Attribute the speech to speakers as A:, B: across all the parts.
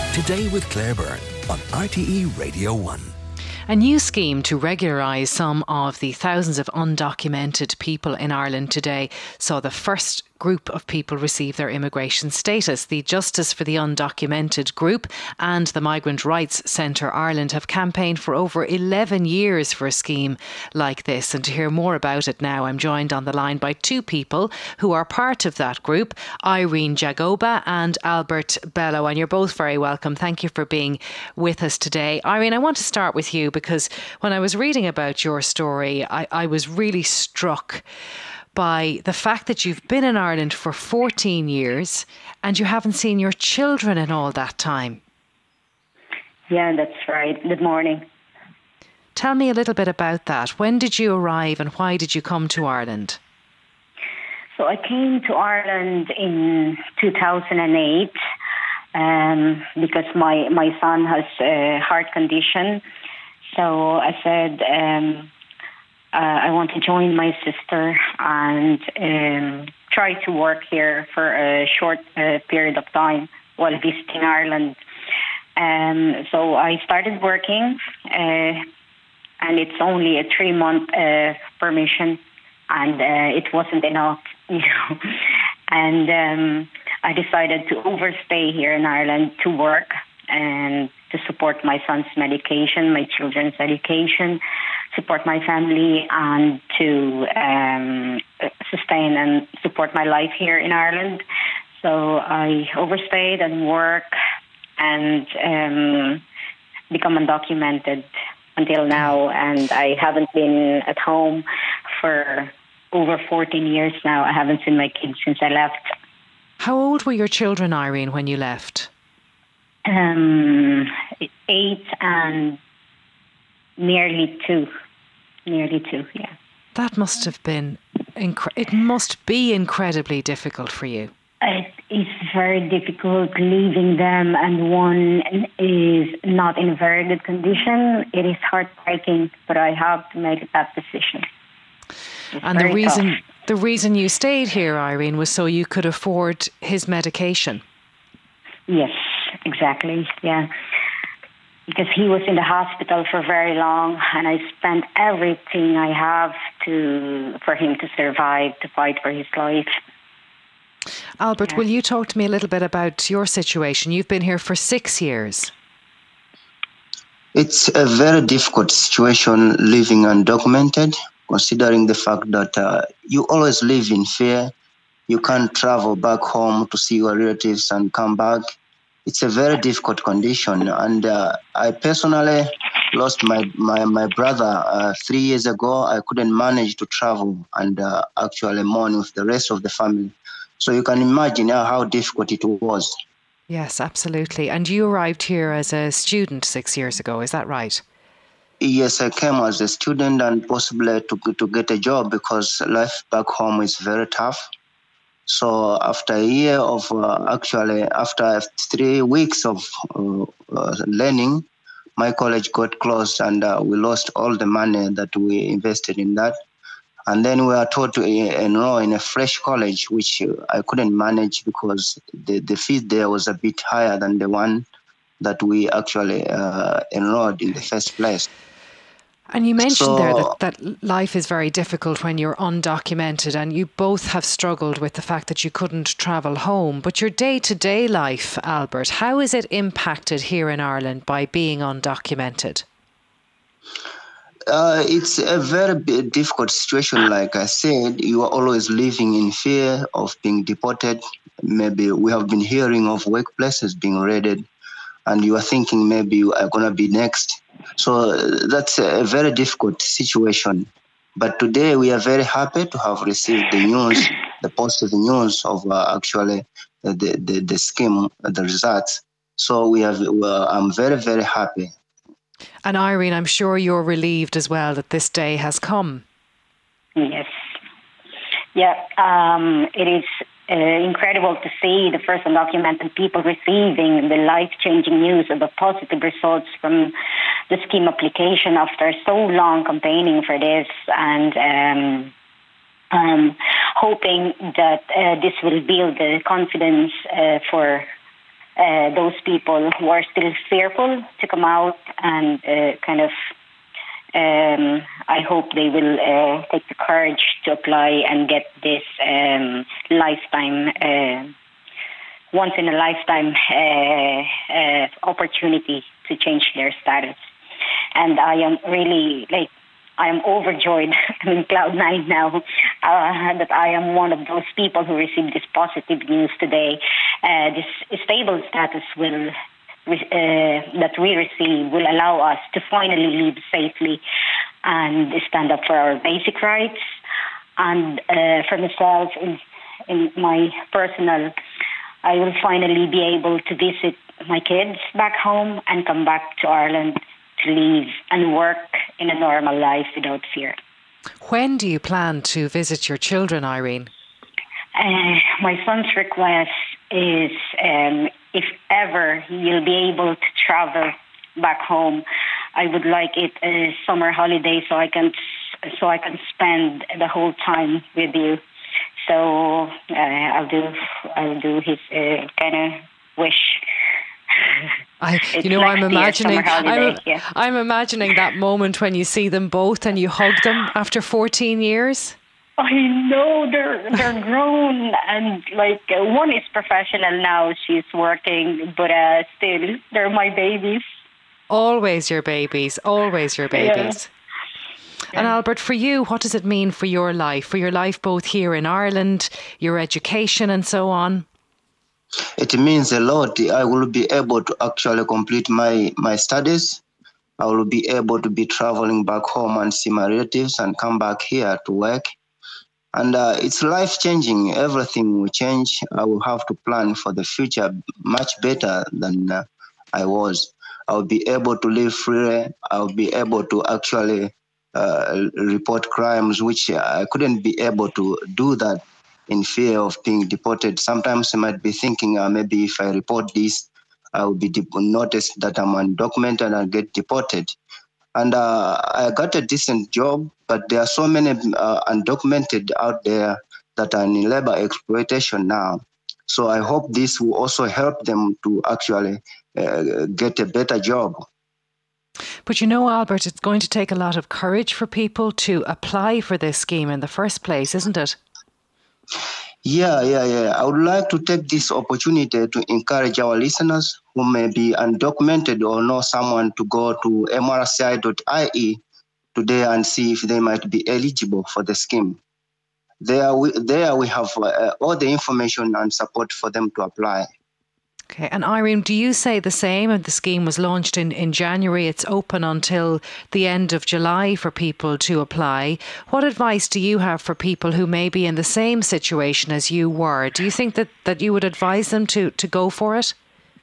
A: Today with Claire Byrne on RTE Radio 1.
B: A new scheme to regularise some of the thousands of undocumented people in Ireland today saw the first group of people receive their immigration status. The Justice for the Undocumented Group and the Migrant Rights Centre Ireland have campaigned for over 11 years for a scheme like this. And to hear more about it now, I'm joined on the line by two people who are part of that group, Irene Jagoba and Albert Bello. And you're both very welcome. Thank you for being with us today. Irene, I want to start with you because when I was reading about your story, I was really struck by the fact that you've been in Ireland for 14 years and you haven't seen your children in all that time.
C: Yeah, that's right. Good morning.
B: Tell me a little bit about that. When did you arrive and why did you come to Ireland?
C: So I came to Ireland in 2008 because my son has a heart condition. So I said, I want to join my sister and try to work here for a short period of time while visiting Ireland. So I started working, and it's only a 3-month permission, and it wasn't enough, And I decided to overstay here in Ireland to work and to support my son's medication, my children's education, support my family, and to sustain and support my life here in Ireland. So I overstayed and worked and become undocumented until now. And I haven't been at home for over 14 years now. I haven't seen my kids since I left.
B: How old were your children, Irene, when you left?
C: 8 and nearly 2. Nearly 2, yeah.
B: That must have been, it must be incredibly difficult for you.
C: It is very difficult leaving them, and one is not in a very good condition. It is heartbreaking, but I have to make that decision.
B: And the reason you stayed here, Irene, was so you could afford his medication.
C: Yes, exactly, yeah. Because he was in the hospital for very long, and I spent everything I have for him to survive, to fight for his life.
B: Albert, will you talk to me a little bit about your situation? You've been here for 6 years.
D: It's a very difficult situation living undocumented, considering the fact that you always live in fear. You can't travel back home to see your relatives and come back. It's a very difficult condition, and I personally lost my brother 3 years ago. I couldn't manage to travel and actually mourn with the rest of the family. So you can imagine how difficult it was.
B: Yes, absolutely. And you arrived here as a student 6 years ago, is that right?
D: Yes, I came as a student and possibly to get a job because life back home is very tough. So after a year of after 3 weeks of learning, my college got closed and we lost all the money that we invested in that. And then we were told to enroll in a fresh college, which I couldn't manage because the fee there was a bit higher than the one that we actually enrolled in the first place.
B: And you mentioned there that life is very difficult when you're undocumented, and you both have struggled with the fact that you couldn't travel home. But your day-to-day life, Albert, how is it impacted here in Ireland by being undocumented?
D: It's a very difficult situation. Like I said, you are always living in fear of being deported. Maybe we have been hearing of workplaces being raided, and you are thinking maybe you are going to be next. So that's a very difficult situation. But today we are very happy to have received the news, the positive news of actually the scheme, the results. So I'm very, very happy.
B: And Irene, I'm sure you're relieved as well that this day has come.
C: Yes. Yeah, it is incredible to see the first undocumented people receiving the life-changing news of the positive results from the scheme application after so long campaigning for this, and hoping that this will build the confidence for those people who are still fearful to come out and I hope they will take the courage to apply and get this once in a lifetime opportunity to change their status. And I am really I am overjoyed. I'm in cloud nine now that I am one of those people who received this positive news today. This stable status that we receive will allow us to finally live safely and stand up for our basic rights. And for myself, in my personal, I will finally be able to visit my kids back home and come back to Ireland to live and work in a normal life without fear.
B: When do you plan to visit your children, Irene?
C: My son's request is if ever you'll be able to travel back home, I would like it a summer holiday so I can spend the whole time with you. So I'll do his kind of wish.
B: I'm imagining that moment when you see them both and you hug them after 14 years.
C: I know they're grown and one is professional now. She's working, but still they're my babies.
B: Always your babies. Always your babies. Yeah. And Albert, for you, what does it mean for your life both here in Ireland, your education and so on?
D: It means a lot. I will be able to actually complete my studies. I will be able to be traveling back home and see my relatives and come back here to work. And it's life-changing. Everything will change. I will have to plan for the future much better than I was. I will be able to live freely. I will be able to actually report crimes, which I couldn't be able to do that in fear of being deported. Sometimes I might be thinking maybe if I report this, I will be noticed that I'm undocumented and get deported. And I got a decent job, but there are so many undocumented out there that are in labor exploitation now. So I hope this will also help them to actually get a better job.
B: But Albert, it's going to take a lot of courage for people to apply for this scheme in the first place, isn't it?
D: Yeah. I would like to take this opportunity to encourage our listeners who may be undocumented or know someone to go to mrci.ie today and see if they might be eligible for the scheme. There we have all the information and support for them to apply.
B: Okay, and Irene, do you say the same? The scheme was launched in January. It's open until the end of July for people to apply. What advice do you have for people who may be in the same situation as you were? Do you think that you would advise them to go for it?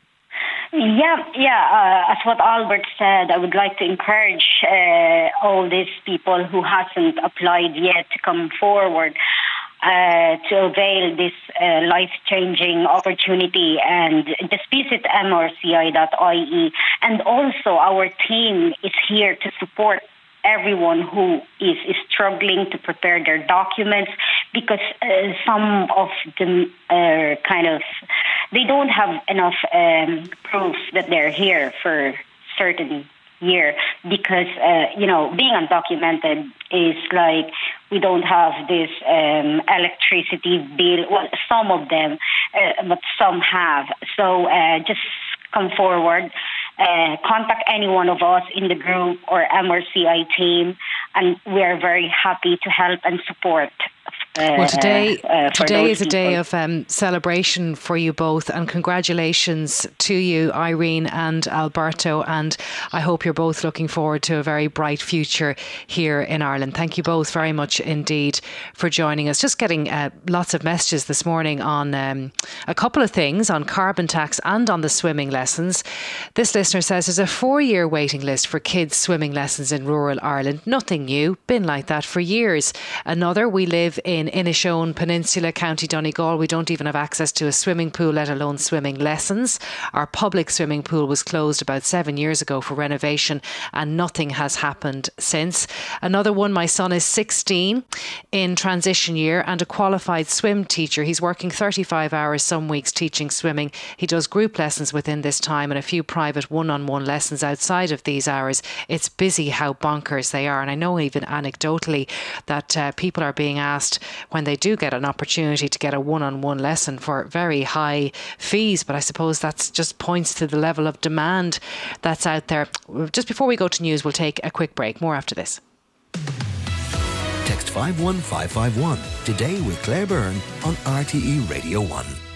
C: Yeah. As what Albert said, I would like to encourage all these people who hasn't applied yet to come forward. To avail this life-changing opportunity and just visit mrci.ie. And also our team is here to support everyone who is struggling to prepare their documents because some of them they don't have enough proof that they're here for certain year because, being undocumented is like we don't have this electricity bill. Well, some of them, but some have. So just come forward, contact any one of us in the group or MRCI team, and we are very happy to help and support.
B: Well, today is a
C: people.
B: day of celebration for you both, and congratulations to you, Irene and Alberto, and I hope you're both looking forward to a very bright future here in Ireland. Thank you both very much indeed for joining us. Just getting lots of messages this morning on a couple of things, on carbon tax and on the swimming lessons. This listener says there's a 4-year waiting list for kids' swimming lessons in rural Ireland. Nothing new, been like that for years. Another, we live in in Inishowen Peninsula, County Donegal, we don't even have access to a swimming pool, let alone swimming lessons. Our public swimming pool was closed about 7 years ago for renovation, and nothing has happened since. Another one, my son is 16 in transition year and a qualified swim teacher. He's working 35 hours some weeks teaching swimming. He does group lessons within this time and a few private one-on-one lessons outside of these hours. It's busy how bonkers they are. And I know even anecdotally that people are being asked when they do get an opportunity to get a one-on-one lesson for very high fees. But I suppose that's just points to the level of demand that's out there. Just before we go to news, we'll take a quick break. More after this.
A: Text 51551 today with Claire Byrne on RTE Radio 1.